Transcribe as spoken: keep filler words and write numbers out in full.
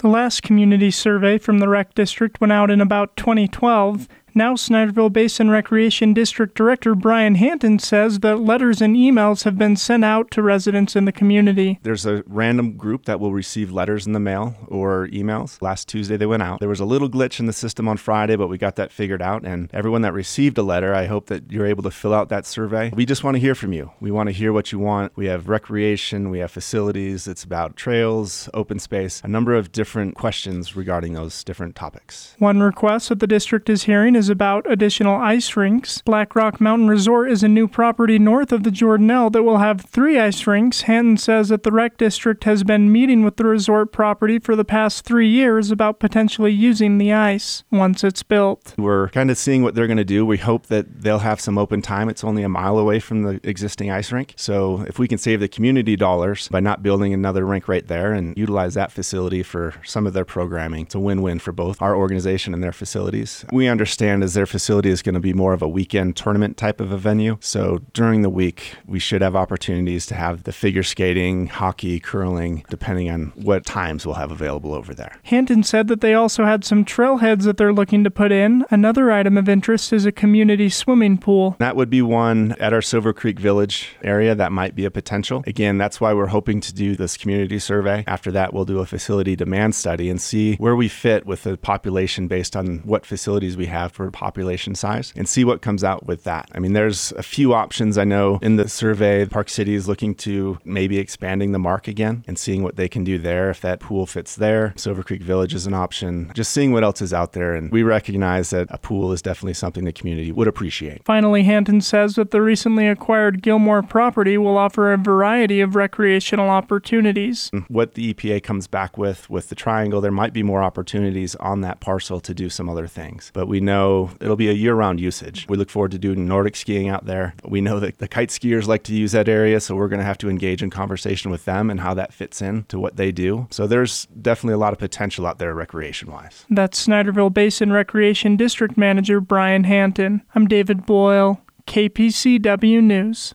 The last community survey from the Rec District went out in about twenty twelve. Now Snyderville Basin Recreation District Director Brian Hanton says that letters and emails have been sent out to residents in the community. There's a random group that will receive letters in the mail or emails. Last Tuesday they went out. There was a little glitch in the system on Friday, but we got that figured out. And everyone that received a letter, I hope that you're able to fill out that survey. We just want to hear from you. We want to hear what you want. We have recreation, we have facilities. It's about trails, open space, a number of different questions regarding those different topics. One request that the district is hearing is about additional ice rinks. Black Rock Mountain Resort is a new property north of the Jordanelle that will have three ice rinks. Hanton says that the Rec District has been meeting with the resort property for the past three years about potentially using the ice once it's built. We're kind of seeing what they're going to do. We hope that they'll have some open time. It's only a mile away from the existing ice rink. So if we can save the community dollars by not building another rink right there and utilize that facility for some of their programming, it's a win-win for both our organization and their facilities. We understand as their facility is going to be more of a weekend tournament type of a venue. So during the week, we should have opportunities to have the figure skating, hockey, curling, depending on what times we'll have available over there. Hanton said that they also had some trailheads that they're looking to put in. Another item of interest is a community swimming pool. That would be one at our Silver Creek Village area that might be a potential. Again, that's why we're hoping to do this community survey. After that, we'll do a facility demand study and see where we fit with the population based on what facilities we have for population size and see what comes out with that. I mean, there's a few options. I know in the survey, Park City is looking to maybe expanding the mark again and seeing what they can do there if that pool fits there. Silver Creek Village is an option. Just seeing what else is out there. And we recognize that a pool is definitely something the community would appreciate. Finally, Hanton says that the recently acquired Gilmore property will offer a variety of recreational opportunities. What the E P A comes back with, with the triangle, there might be more opportunities on that parcel to do some other things. But we know it'll be a year-round usage. We look forward to doing Nordic skiing out there. We know that the kite skiers like to use that area, so we're going to have to engage in conversation with them and how that fits in to what they do. So there's definitely a lot of potential out there recreation-wise. That's Snyderville Basin Recreation District Manager Brian Hanton. I'm David Boyle, K P C W News.